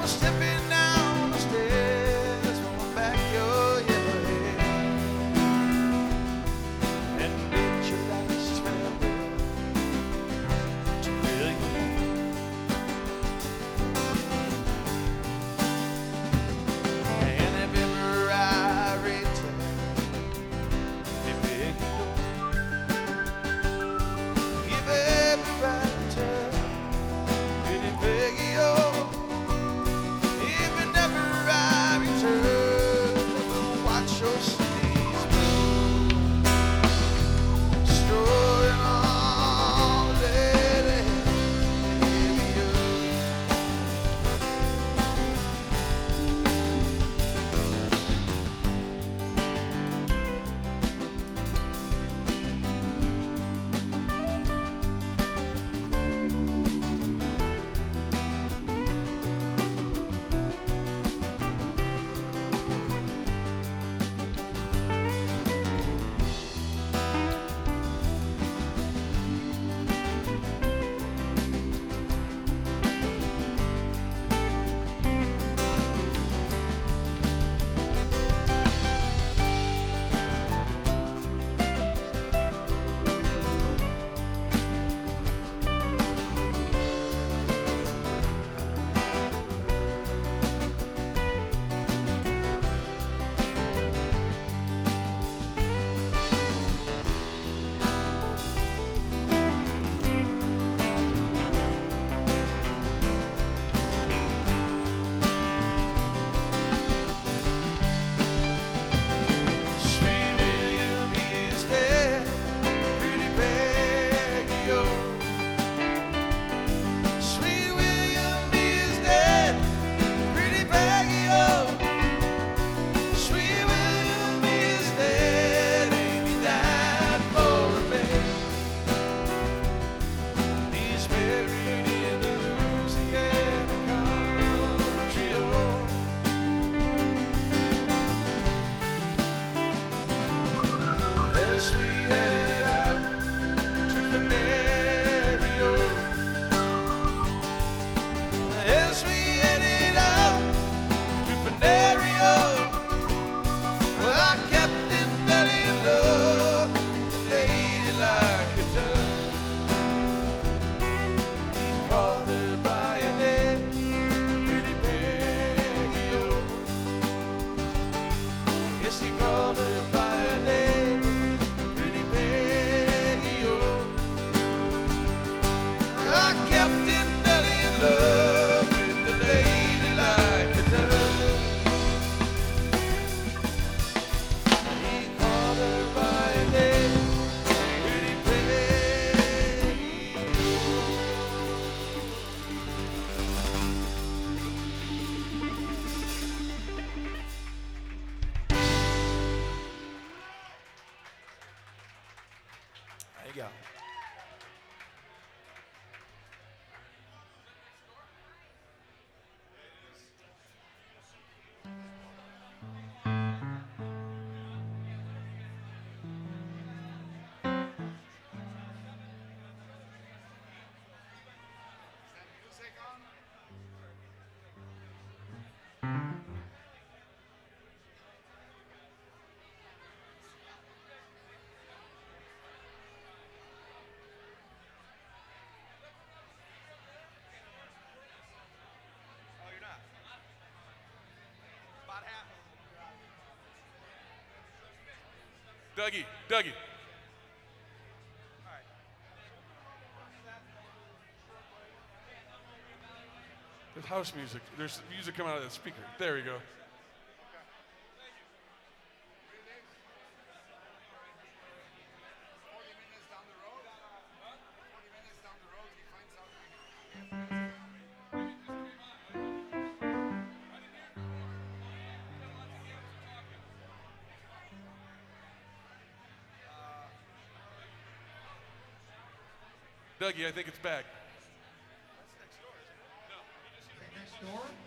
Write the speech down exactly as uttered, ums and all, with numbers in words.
stepping down the stairs from my back your yellow hair. And bid your last farewell to where you are. And if ever I return, if it if ever I return, pretty Peggy, oh, if never I return, we'll watch your cities burn, destroying all the dead and heavy earth. Sweet William is dead, pretty Peggy, oh. Sweet William is dead, pretty Peggy, oh. Sweet William is dead, ain't he died for a man? He's buried in the Louisiana country, oh. As we headed out to Venerio, as we headed out to Venerio, well, our captain fell in love with a lady like a dove. He called her by her name, pretty Peggy, oh. Yes, he called her by her name, pretty Peggy, oh. Our captain fell in love with the lady like a dove. He called her by her name, pretty Peggy, There you go. Oh, you're not? About half. Dougie, Dougie. There's house music. There's music coming out of that speaker. There we go. Dougie, I think it's back. Next door?